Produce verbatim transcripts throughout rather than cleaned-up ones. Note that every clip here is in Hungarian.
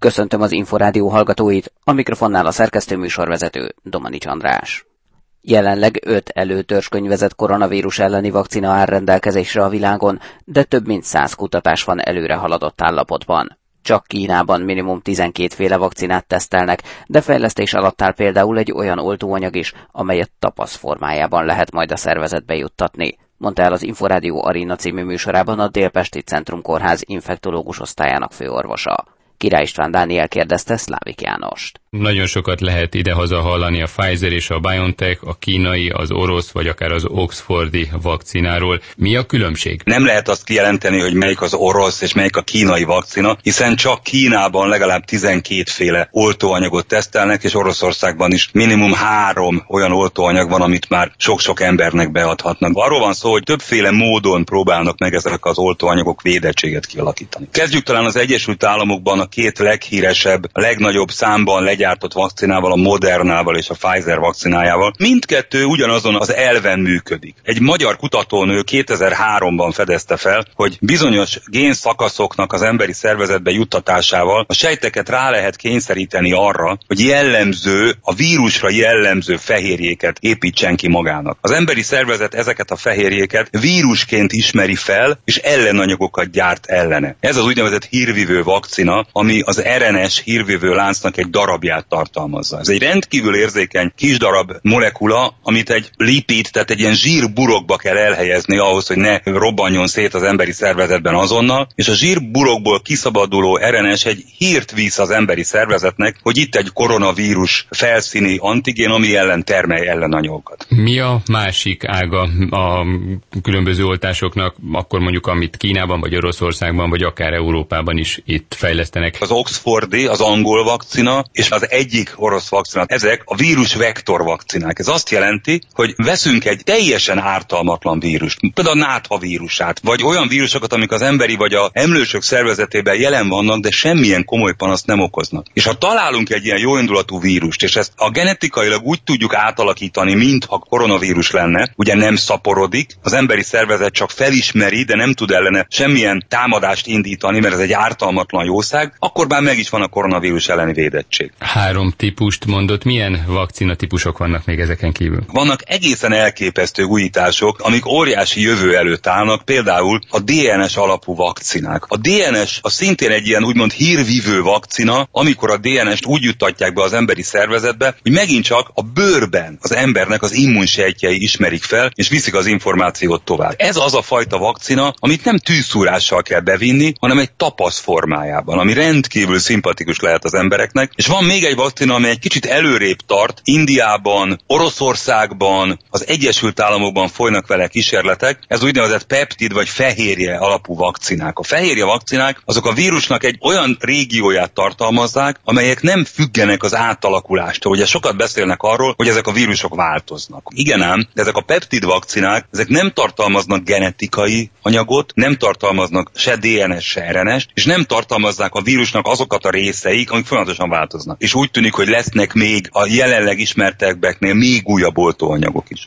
Köszöntöm az Inforádió hallgatóit, a mikrofonnál a szerkesztő műsorvezető Domanics András. Jelenleg öt előtörzskönyvezett koronavírus elleni vakcina áll rendelkezésre a világon, de több mint száz kutatás van előre haladott állapotban. Csak Kínában minimum tizenkét féle vakcinát tesztelnek, de fejlesztés alatt áll például egy olyan oltóanyag is, amelyet tapasz formájában lehet majd a szervezetbe juttatni, mondta el az Inforádió Arena című műsorában a Délpesti Centrum Kórház infektológus osztályának főorvosa. Király István Dániel kérdezte Szlávik Jánost. Nagyon sokat lehet idehaza hallani a Pfizer és a BioNTech, a kínai, az orosz vagy akár az oxfordi vakcináról. Mi a különbség? Nem lehet azt kijelenteni, hogy melyik az orosz és melyik a kínai vakcina, hiszen csak Kínában legalább tizenkét féle oltóanyagot tesztelnek, és Oroszországban is minimum három olyan oltóanyag van, amit már sok-sok embernek beadhatnak. Arról van szó, hogy többféle módon próbálnak meg ezek az oltóanyagok védettséget kialakítani. Kezdjük talán az Egyesült Államokban a két leghíresebb, a legnagyobb számban legyártott vakcinával, a Modernával és a Pfizer vakcinájával. Mindkettő ugyanazon az elven működik. Egy magyar kutatónő kétezer-háromban fedezte fel, hogy bizonyos génszakaszoknak az emberi szervezetbe juttatásával a sejteket rá lehet kényszeríteni arra, hogy jellemző, a vírusra jellemző fehérjéket építsen ki magának. Az emberi szervezet ezeket a fehérjéket vírusként ismeri fel, és ellenanyagokat gyárt ellene. Ez az úgynevezett hírvivő vakcina, ami az er en es hírvivő láncnak egy darabját tartalmazza. Ez egy rendkívül érzékeny kis darab molekula, amit egy lipid, tehát egy ilyen zsírburokba kell elhelyezni ahhoz, hogy ne robbanjon szét az emberi szervezetben azonnal, és a zsírburokból kiszabaduló er en es egy hírt visz az emberi szervezetnek, hogy itt egy koronavírus felszíni antigén, ami ellen termelj ellenanyagokat. Mi a másik ága a különböző oltásoknak, akkor mondjuk amit Kínában, vagy Oroszországban, vagy akár Európában is itt fejlesztenek? Az oxfordi, az angol vakcina, és az egyik orosz vakcina. Ezek a vírus vektor vakcinák. Ez azt jelenti, hogy veszünk egy teljesen ártalmatlan vírust, például a nátha vírusát, vagy olyan vírusokat, amik az emberi vagy a emlősök szervezetében jelen vannak, de semmilyen komoly panaszt nem okoznak. És ha találunk egy ilyen jóindulatú vírust, és ezt a genetikailag úgy tudjuk átalakítani, mintha koronavírus lenne, ugye nem szaporodik, az emberi szervezet csak felismeri, de nem tud ellene semmilyen támadást indítani, mert ez egy ártalmatlan jószág, akkor már meg is van a koronavírus elleni védettség. Három típust mondott, milyen vakcina típusok vannak még ezeken kívül? Vannak egészen elképesztő újítások, amik óriási jövő előtt állnak, például a dé en es alapú vakcinák. A dé en es a szintén egy ilyen úgymond hírvívő vakcina, amikor a dé en est úgy juttatják be az emberi szervezetbe, hogy megint csak a bőrben az embernek az immunsejtjei ismerik fel, és viszik az információt tovább. Ez az a fajta vakcina, amit nem tűzszúrással kell bevinni, hanem egy tapasz formájában, ami rendkívül szimpatikus lehet az embereknek. És van még egy vakcina, ami egy kicsit előrébb tart. Indiában, Oroszországban, az Egyesült Államokban folynak vele kísérletek. Ez úgynevezett peptid vagy fehérje alapú vakcinák. A fehérje vakcinák azok a vírusnak egy olyan régióját tartalmazzák, amelyek nem függenek az átalakulástól. Ugye sokat beszélnek arról, hogy ezek a vírusok változnak. Igen ám, de ezek a peptid vakcinák, ezek nem tartalmaznak genetikai anyagot, nem tartalmaznak se dé en es, se er en es, és nem tartalmazzák a vírusnak azokat a részeik, amik folyamatosan változnak. És úgy tűnik, hogy lesznek még a jelenleg ismertekbeknél még újabb oltóanyagok is.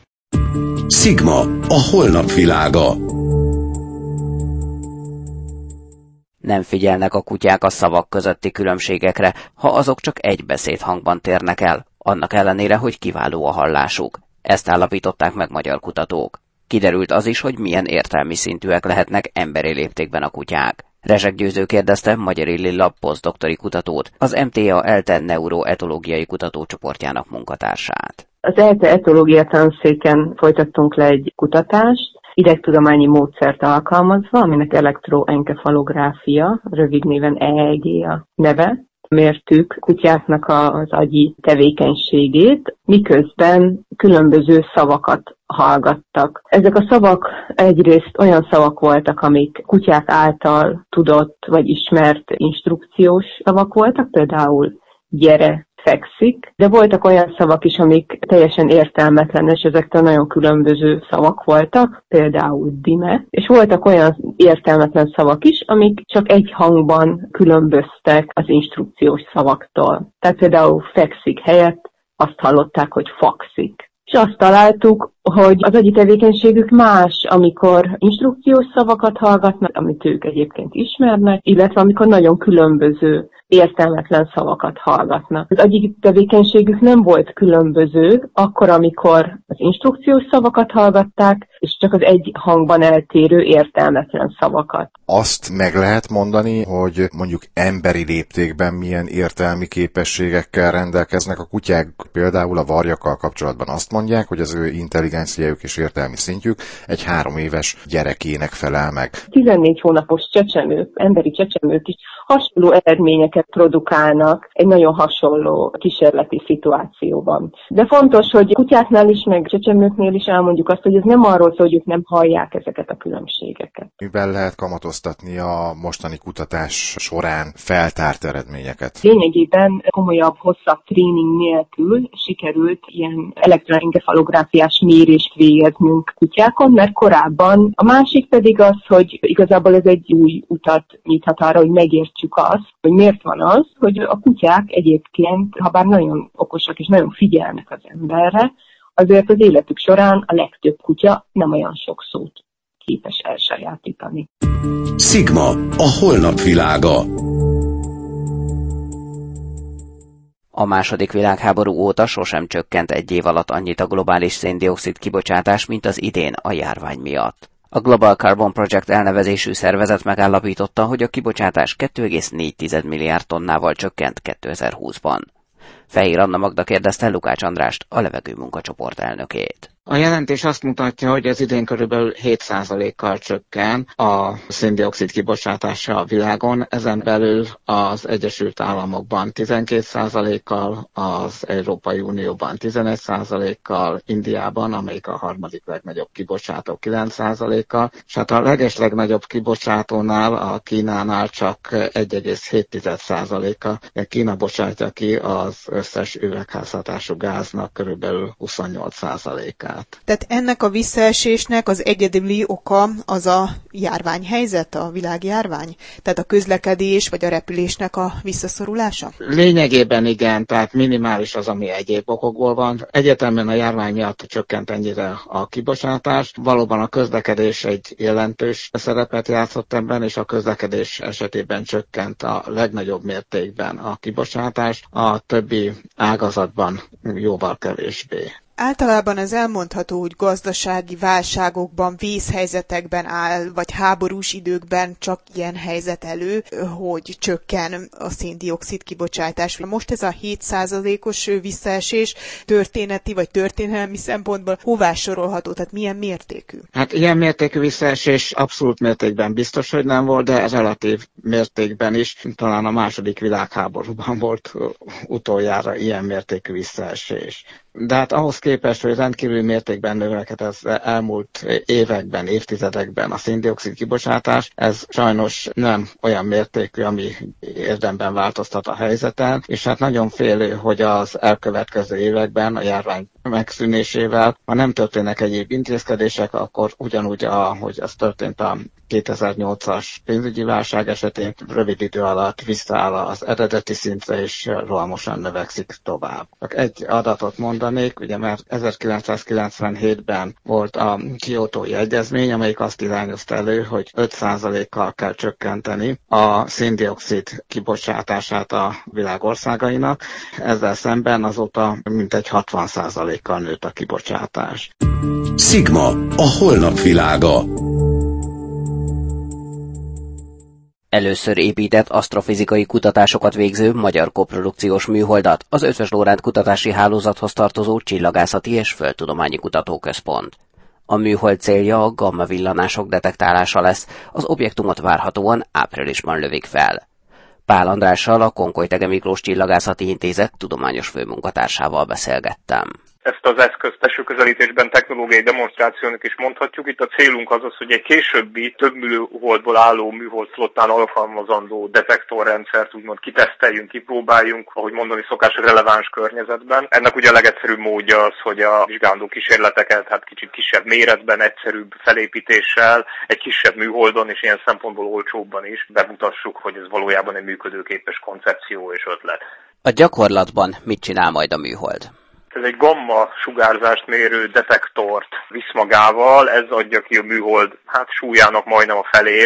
Sigma, a holnap világa. Nem figyelnek a kutyák a szavak közötti különbségekre, ha azok csak egy beszédhangban térnek el, annak ellenére, hogy kiváló a hallásuk. Ezt állapították meg magyar kutatók. Kiderült az is, hogy milyen értelmi szintűek lehetnek emberi léptékben a kutyák. Rezsek Győző kérdezte Magyari Lilla posztdoktori kutatót, az em té á ELTE neuroetológiai kutatócsoportjának munkatársát. Az ELTE etológia tanszéken folytattunk le egy kutatást, idegtudományi módszert alkalmazva, aminek elektroenkefalográfia, rövid néven é e gé a neve. Mértük kutyáknak az agyi tevékenységét, miközben különböző szavakat hallgattak. Ezek a szavak egyrészt olyan szavak voltak, amik kutyák által tudott vagy ismert instrukciós szavak voltak, például gyere, fekszik, de voltak olyan szavak is, amik teljesen értelmetlenes, ezektől nagyon különböző szavak voltak, például dime, és voltak olyan értelmetlen szavak is, amik csak egy hangban különböztek az instrukciós szavaktól. Tehát például fekszik helyett azt hallották, hogy fakszik. És azt találtuk, hogy az agyi tevékenységük más, amikor instrukciós szavakat hallgatnak, amit ők egyébként ismernek, illetve amikor nagyon különböző értelmetlen szavakat hallgatnak. Az agyi tevékenységük nem volt különböző, akkor, amikor az instrukciós szavakat hallgatták, és csak az egy hangban eltérő értelmetlen szavakat. Azt meg lehet mondani, hogy mondjuk emberi léptékben milyen értelmi képességekkel rendelkeznek a kutyák. Például a varjakkal kapcsolatban azt mondják, hogy az ő intelligenciájuk és értelmi szintjük egy három éves gyerekének felel meg. tizennégy hónapos csecsemők, emberi csecsemők is hasonló eredményeket produkálnak egy nagyon hasonló kísérleti szituációban. De fontos, hogy kutyáknál is, meg csecsemőknél is elmondjuk azt, hogy ez nem arról szól, hogy ők nem hallják ezeket a különbségeket. Miben lehet kamatoztatni a mostani kutatás során feltárt eredményeket? Lényegében komolyabb, hosszabb tréning nélkül sikerült ilyen elektroenkefalográfiás mérést végeznünk kutyákon, mert korábban a másik pedig az, hogy igazából ez egy új utat nyithat arra, hogy megértsük azt, hogy miért van az, hogy a kutyák egyébként, ha bár nagyon okosak és nagyon figyelnek az emberre, azért az életük során a legtöbb kutya nem olyan sok szót képes elsajátítani. Sigma, a holnap világa. A második világháború óta sosem csökkent egy év alatt annyit a globális szén-dioxid kibocsátás, mint az idén a járvány miatt. A Global Carbon Project elnevezésű szervezet megállapította, hogy a kibocsátás két egész négy milliárd tonnával csökkent kétezer-húszban. Fehér Anna Magda kérdezte Lukács Andrást, a levegő munkacsoport elnökét. A jelentés azt mutatja, hogy ez idén körülbelül hét százalékkal csökken a szén-dioxid kibocsátása a világon, ezen belül az Egyesült Államokban tizenkét százalékkal, az Európai Unióban tizenegy százalékkal, Indiában, amelyik a harmadik legnagyobb kibocsátó kilenc százalékkal, és hát a legeslegnagyobb kibocsátónál, a Kínánál csak egy egész hét százaléka. Kína bocsátja ki az összes üvegházhatású gáznak körülbelül huszonnyolc százalékát. Tehát ennek a visszaesésnek az egyedüli oka az a járványhelyzet, a világjárvány? Tehát a közlekedés vagy a repülésnek a visszaszorulása? Lényegében igen, tehát minimális az, ami egyéb okokból van. Egyetemben a járvány miatt csökkent ennyire a kibocsátás. Valóban a közlekedés egy jelentős szerepet játszott ebben, és a közlekedés esetében csökkent a legnagyobb mértékben a kibocsátás, a többi ágazatban jóval kevésbé. Általában ez elmondható, hogy gazdasági válságokban, vészhelyzetekben áll, vagy háborús időkben csak ilyen helyzet elő, hogy csökken a szén-dioxid kibocsátás. Most ez a hét százalékos visszaesés történeti vagy történelmi szempontból hová sorolható, tehát milyen mértékű? Hát ilyen mértékű visszaesés abszolút mértékben biztos, hogy nem volt, de relatív mértékben is. Talán a második világháborúban volt utoljára ilyen mértékű visszaesés. De hát ahhoz képest, hogy rendkívül mértékben növekedett az elmúlt években, évtizedekben a szén-dioxid kibocsátás, ez sajnos nem olyan mértékű, ami érdemben változtat a helyzeten, és hát nagyon félő, hogy az elkövetkező években a járvány megszűnésével, ha nem történnek egyéb intézkedések, akkor ugyanúgy, ahogy ez történt a kétezer-nyolcas pénzügyi válság esetén, rövid idő alatt visszaáll az eredeti szintre, és rohamosan növekszik tovább. Csak egy adatot mondanék, ugye mert ezerkilencszázkilencvenhétben volt a Kiotói Egyezmény, amelyik azt irányozta elő, hogy öt százalékkal kell csökkenteni a szén-dioxid kibocsátását a világ országainak. Ezzel szemben azóta mintegy hatvan százalékkal nőtt a kibocsátás. Sigma, a holnap világa. Először épített asztrofizikai kutatásokat végző magyar koprodukciós műholdat az Eötvös Loránd Kutatási Hálózathoz tartozó Csillagászati és Földtudományi Kutatóközpont. A műhold célja a gamma villanások detektálása lesz, az objektumot várhatóan áprilisban lövik fel. Pál Andrással, a Konkoly-Thege Miklós Csillagászati Intézet tudományos főmunkatársával beszélgettem. Ezt az eszközt esőközelítésben technológiai demonstrációnak is mondhatjuk. Itt a célunk az az, hogy egy későbbi több műholdból álló műholdflottán alkalmazandó detektorrendszert úgymond kiteszteljünk, kipróbáljunk, ahogy mondani szokás, releváns környezetben. Ennek ugye a legegyszerűbb módja az, hogy a vizsgálandó kísérleteket hát kicsit kisebb méretben, egyszerűbb felépítéssel, egy kisebb műholdon és ilyen szempontból olcsóbban is bemutassuk, hogy ez valójában egy működőképes koncepció és ötlet. A gyakorlatban mit csinál majd a műhold? Ez egy gamma sugárzást mérő detektort visz magával, ez adja ki a műhold hát súlyának majdnem a felét,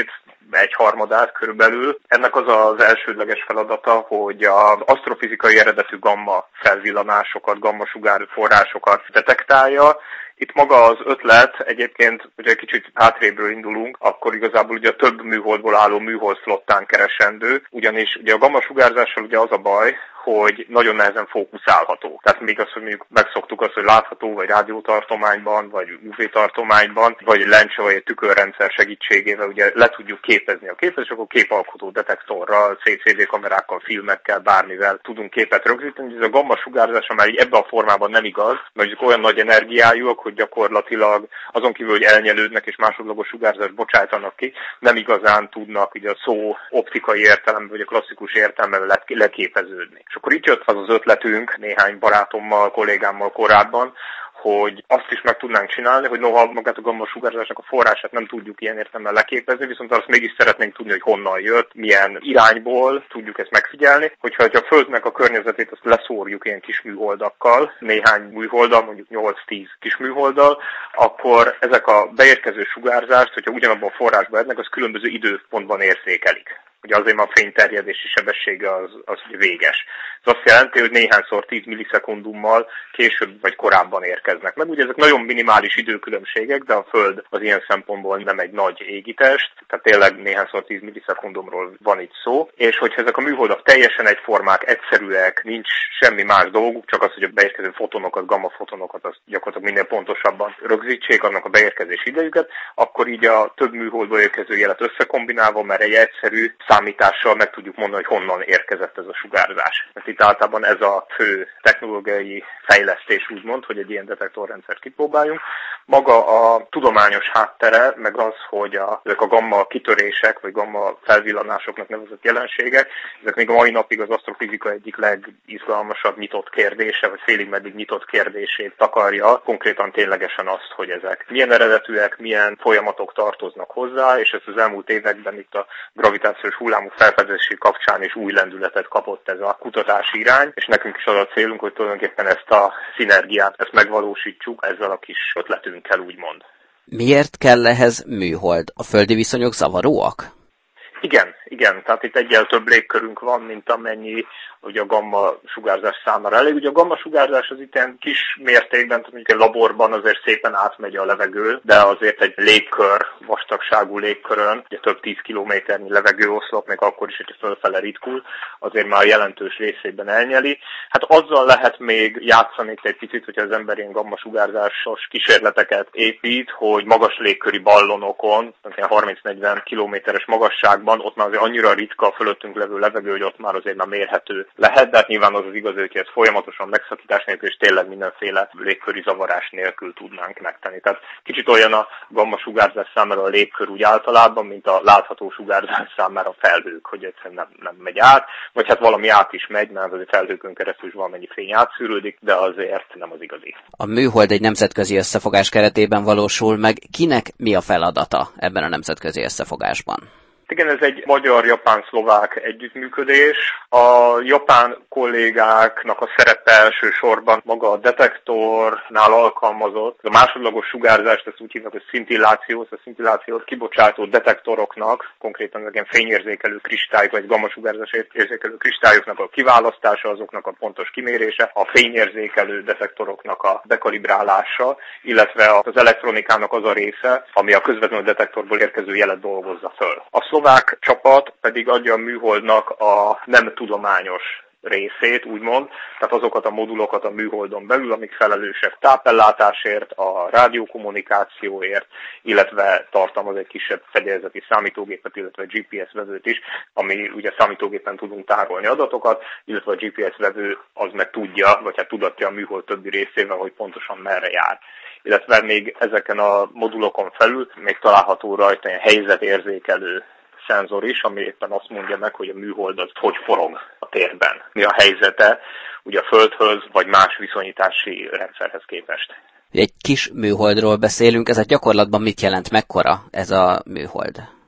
egyharmadát körülbelül. Ennek az az elsődleges feladata, hogy az asztrofizikai eredetű gamma felvillanásokat, gamma sugárforrásokat detektálja. Itt maga az ötlet, egyébként, hogyha egy kicsit hátrébről indulunk, akkor igazából ugye a több műholdból álló műholdflottán keresendő, ugyanis ugye a gamma sugárzással ugye az a baj, hogy nagyon nehezen fókuszálható. Tehát még azt, hogy mondjuk megszoktuk azt, hogy látható, vagy rádiótartományban, vagy ú vé-tartományban, vagy lencse, vagy egy tükörrendszer segítségével ugye le tudjuk képezni a képet, és akkor képalkotó detektorral, cé cé dé kamerákkal, filmekkel, bármivel tudunk képet rögzíteni. Ez a gamma sugárzása már ebben a formában nem igaz, mert olyan nagy energiájúak, hogy gyakorlatilag azon kívül, hogy elnyelődnek és másodlagos sugárzást bocsájtanak ki, nem igazán tudnak ugye a szó optikai értelemben, vagy a klasszikus értelemben leképeződni. És akkor itt jött az az ötletünk néhány barátommal, kollégámmal korábban, hogy azt is meg tudnánk csinálni, hogy noha magát a gamma sugárzásnak a forrását nem tudjuk ilyen értelemben leképezni, viszont azt mégis szeretnénk tudni, hogy honnan jött, milyen irányból tudjuk ezt megfigyelni, hogyha a Földnek a környezetét azt leszórjuk ilyen kis műholdakkal, néhány műholddal, mondjuk nyolc-tíz kis műholddal, akkor ezek a beérkező sugárzást, hogyha ugyanabban a forrásban ednek, az különböző időpontban érzékelik. Ugye azért már a fényterjedési sebessége az, az véges. Ez azt jelenti, hogy néhányszor tíz millisekundummal később vagy korábban érkeznek meg. Ugye ezek nagyon minimális időkülönbségek, de a Föld az ilyen szempontból nem egy nagy égitest, tehát tényleg néhányszor tíz millisekundumról van itt szó. És hogyha ezek a műholdak teljesen egyformák, egyszerűek, nincs semmi más dolguk, csak az, hogy a beérkező fotonokat, gamma fotonokat, azt gyakorlatilag minél pontosabban rögzítsék annak a beérkezés idejüket, akkor így a több műholdból érkező jelet összekombinálva, mert egy egyszerű számítással meg tudjuk mondani, hogy honnan érkezett ez a sugárzás. Mert itt általában ez a fő technológiai fejlesztés, úgymond, hogy egy ilyen detektorrendszert kipróbáljunk. Maga a tudományos háttere, meg az, hogy a, ezek a gamma kitörések, vagy gamma felvillanásoknak nevezett jelenségek, ezek még a mai napig az asztrofizika egyik legizgalmasabb nyitott kérdése, vagy félig meddig nyitott kérdését takarja, konkrétan ténylegesen azt, hogy ezek milyen eredetűek, milyen folyamatok tartoznak hozzá, és ezt az elmúlt években itt a gravitációs hullámok felfedezési kapcsán is új lendületet kapott ez a kutatási irány, és nekünk is az a célunk, hogy tulajdonképpen ezt a szinergiát, ezt megvalósítsuk ezzel a kis ötletünkkel, úgymond. Miért kell ehhez műhold? A földi viszonyok zavaróak? Igen, igen, tehát itt egyel több légkörünk van, mint amennyi ugye a gamma sugárzás számára elég. Ugye a gamma sugárzás az itt ilyen kis mértékben, tehát mondjuk egy laborban azért szépen átmegy a levegő, de azért egy légkör, vastagságú légkörön, ugye több tíz kilométernyi levegőoszlop, még akkor is, hogyha fölfele ritkul, azért már jelentős részében elnyeli. Hát azzal lehet még játszani egy picit, hogyha az ember ilyen gamma sugárzásos kísérleteket épít, hogy magas légköri ballonokon, ilyen harminc-negyven kilométeres magasságban, ott már azért annyira ritka a fölöttünk levő levegő, hogy ott már azért már mérhető lehet, de hát nyilván az az igaz, hogy ezt folyamatosan megszakítás nélkül, és tényleg mindenféle légköri zavarás nélkül tudnánk megtenni. Tehát kicsit olyan a gamma sugárzás számára a légkör úgy általában, mint a látható sugárzás számára a felhők, hogy egyszerűen nem, nem megy át, vagy hát valami át is megy, mert azért felhőkön keresztül is valamennyi fény átszűrődik, de azért nem az igazi. A műhold egy nemzetközi összefogás keretében valósul meg. Kinek mi a feladata ebben a nemzetközi összefogásban? Igen, ez egy magyar-japán-szlovák együttműködés. A japán kollégáknak a szerepe elsősorban maga a detektornál alkalmazott. A másodlagos sugárzást, ezt úgy hívnak, hogy szintillációt, a szintillációt kibocsátó detektoroknak, konkrétan ilyen fényérzékelő kristályok, vagy gamma-sugárzás érzékelő kristályoknak a kiválasztása, azoknak a pontos kimérése, a fényérzékelő detektoroknak a bekalibrálása, illetve az elektronikának az a része, ami a közvetlenül detektorból érkező jelet dolgozza föl. A szlovák csapat pedig adja a műholdnak a nem tudományos részét, úgymond, tehát azokat a modulokat a műholdon belül, amik felelősek tápellátásért, a rádiókommunikációért, illetve tartalmaz egy kisebb fedélzeti számítógépet, illetve gé pé es vevőt is, ami ugye számítógépen tudunk tárolni adatokat, illetve a gé pé es vevő az meg tudja, vagy hát tudatja a műhold többi részével, hogy pontosan merre jár. Illetve még ezeken a modulokon felül még található rajta egy helyzetérzékelő szenzor is, ami éppen azt mondja meg, hogy a műhold az hogy forog a térben. Mi a helyzete ugye a Földhöz, vagy más viszonyítási rendszerhez képest. Egy kis műholdról beszélünk, ez a gyakorlatban mit jelent, mekkora ez a műhold?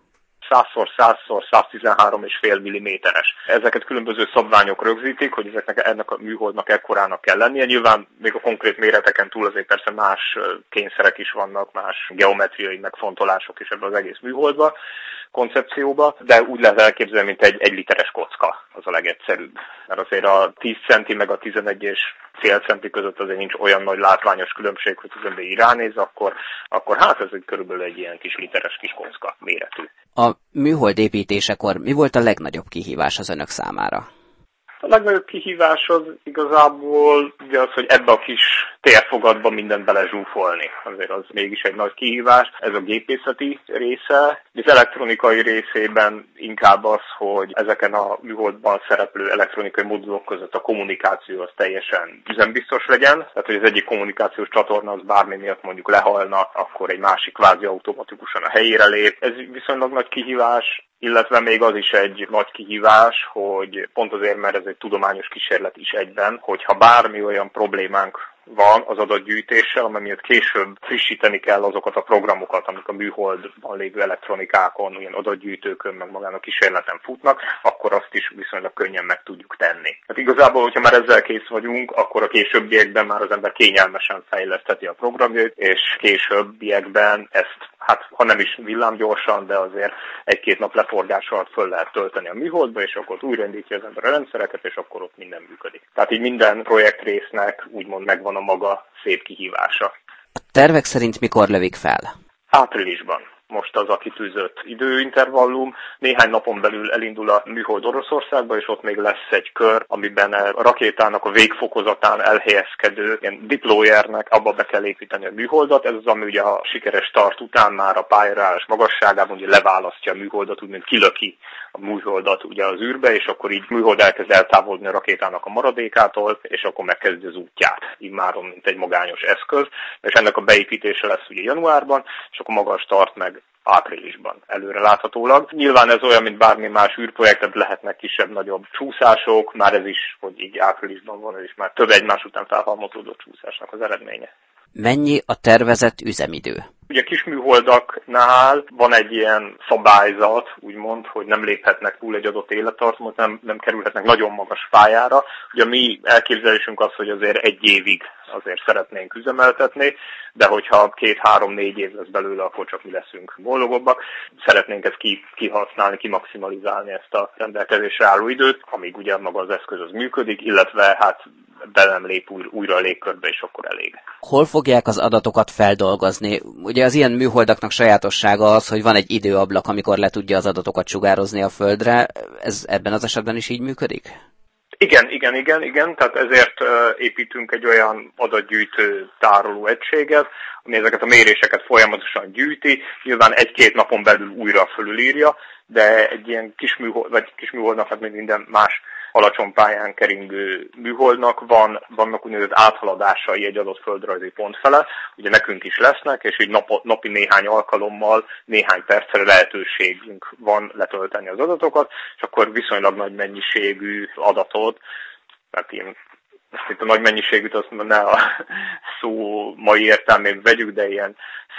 százszor százszor száztizenhárom egész öt milliméteres. Ezeket különböző szabványok rögzítik, hogy ezeknek ennek a műholdnak ekkorának kell lennie. Nyilván még a konkrét méreteken túl azért persze más kényszerek is vannak, más geometriai megfontolások is ebben az egész műholdba, koncepcióba, de úgy lehet elképzelni, mint egy egy literes kocka, az a legegyszerűbb. Mert azért a tíz centi meg a tizenegy és fél centi között azért nincs olyan nagy látványos különbség, hogy az ember így ránéz, akkor, akkor hát ez egy körülbelül egy ilyen kis literes kis kocka méretű. A műhold építésekor mi volt a legnagyobb kihívás az önök számára? A legnagyobb kihívás az igazából ugye az, hogy ebbe a kis térfogatba mindent belezsúfolni. Azért az mégis egy nagy kihívás. Ez a gépészeti része. Az elektronikai részében inkább az, hogy ezeken a műholdban szereplő elektronikai modulok között a kommunikáció az teljesen üzembiztos legyen. Tehát, hogy az egyik kommunikációs csatorna az bármi miatt mondjuk lehalna, akkor egy másik kvázi automatikusan a helyére lép. Ez viszonylag nagy kihívás. Illetve még az is egy nagy kihívás, hogy pont azért, mert ez egy tudományos kísérlet is egyben, hogyha bármi olyan problémánk van az adatgyűjtéssel, amely miatt később frissíteni kell azokat a programokat, amik a műholdban lévő elektronikákon, ilyen adatgyűjtőkön, meg magán a kísérleten futnak, akkor azt is viszonylag könnyen meg tudjuk tenni. Hát igazából, hogyha már ezzel kész vagyunk, akkor a későbbiekben már az ember kényelmesen fejlesztheti a programjait, és későbbiekben ezt, hát ha nem is villámgyorsan, de azért egy-két nap leforgás alatt föl lehet tölteni a műholdba, és akkor újraindítja az ember a rendszereket, és akkor ott minden működik. Tehát így minden projektrésznek úgymond megvan a maga szép kihívása. A tervek szerint mikor lövik fel? Áprilisban. Most az a kitűzött időintervallum. Néhány napon belül elindul a műhold Oroszországba, és ott még lesz egy kör, amiben a rakétának a végfokozatán elhelyezkedő ilyen deployernek abba be kell építeni a műholdat. Ez az, ami ugye a sikeres start után már a pályárás magasságában ugye leválasztja a műholdat, úgymint kilöki a műholdat ugye az űrbe, és akkor így műhold elkezd eltávolodni a rakétának a maradékától, és akkor megkezdi az útját. Immáron, mint egy magányos eszköz. És ennek a beépítése lesz ugye januárban, és akkor maga a start meg áprilisban előre láthatólag. Nyilván ez olyan, mint bármi más űrprojektet, lehetnek kisebb-nagyobb csúszások, már ez is, hogy így áprilisban van, ez is már több egymás után felhalmozódó csúszásnak az eredménye. Mennyi a tervezett üzemidő? Ugye kisműholdaknál van egy ilyen szabályzat, úgymond, hogy nem léphetnek túl egy adott élettartamot, nem, nem kerülhetnek nagyon magas pályára. Ugye a mi elképzelésünk az, hogy azért egy évig azért szeretnénk üzemeltetni, de hogyha két-három-négy év lesz belőle, akkor csak mi leszünk boldogabbak. Szeretnénk ezt ki, kihasználni, kimaximalizálni ezt a rendelkezésre álló időt, amíg ugye maga az eszköz az működik, illetve hát be nem lép újra, újra a légkörbe, és akkor elég. Hol fogják az adatokat feldolgozni? Ugye az ilyen műholdaknak sajátossága az, hogy van egy időablak, amikor le tudja az adatokat sugározni a Földre. Ez ebben az esetben is így működik? Igen, igen, igen, igen. Tehát ezért uh, építünk egy olyan adatgyűjtő tároló egységet, ami ezeket a méréseket folyamatosan gyűjti, nyilván egy-két napon belül újra fölülírja, de egy ilyen kisműhold, vagy kisműholdnak, hát még minden más alacsony pályán keringő műholdnak van, vannak úgynevezett áthaladásai egy adott földrajzi pont fele, ugye nekünk is lesznek, és így nap, napi néhány alkalommal, néhány percre lehetőségünk van letölteni az adatokat, és akkor viszonylag nagy mennyiségű adatot, tehát ilyen, itt a nagy mennyiségűt azt ne a szó mai értelmében vegyük, de ilyen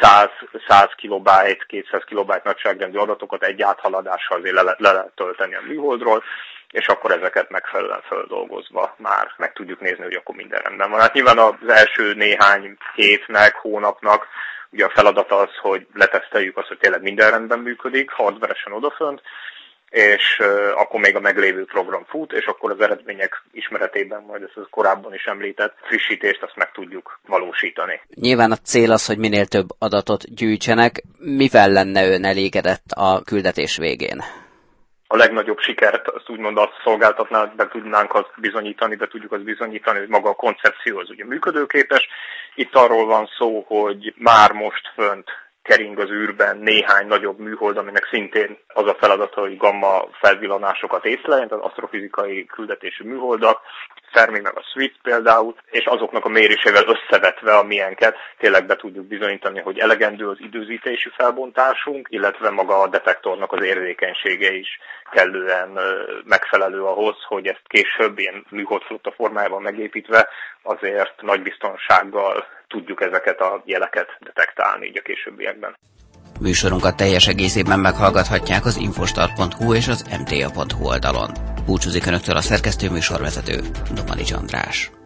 száz kilobájt, kétszáz kilobájt nagyságrendű adatokat egy áthaladással azért le, le lehet tölteni a műholdról, és akkor ezeket megfelelően feldolgozva már meg tudjuk nézni, hogy akkor minden rendben van. Hát nyilván az első néhány hétnek, hónapnak ugye a feladat az, hogy leteszteljük azt, hogy tényleg minden rendben működik, hardveresen odafönt, és uh, akkor még a meglévő program fut, és akkor az eredmények ismeretében majd ezt az korábban is említett frissítést azt meg tudjuk valósítani. Nyilván a cél az, hogy minél több adatot gyűjtsenek. Mivel lenne ön elégedett a küldetés végén? A legnagyobb sikert azt úgymond azt szolgáltatná, be tudnánk azt bizonyítani, be tudjuk azt bizonyítani, hogy maga a koncepció az ugye működőképes. Itt arról van szó, hogy már most fönt kering az űrben néhány nagyobb műhold, aminek szintén az a feladata, hogy gamma felvillanásokat észleljen, tehát asztrofizikai küldetésű műholdak, Fermi meg a Swift például, és azoknak a mérésével összevetve a milyenket tényleg be tudjuk bizonyítani, hogy elegendő az időzítési felbontásunk, illetve maga a detektornak az érzékenysége is kellően megfelelő ahhoz, hogy ezt később ilyen műholdflotta formájában megépítve azért nagy biztonsággal tudjuk ezeket a jeleket detektálni így a későbbiekben. Műsorunkat teljes egészében meghallgathatják az infostart pont hu és az em té á pont hu oldalon. Búcsúzik Önöktől a szerkesztő műsorvezető, Domanics András.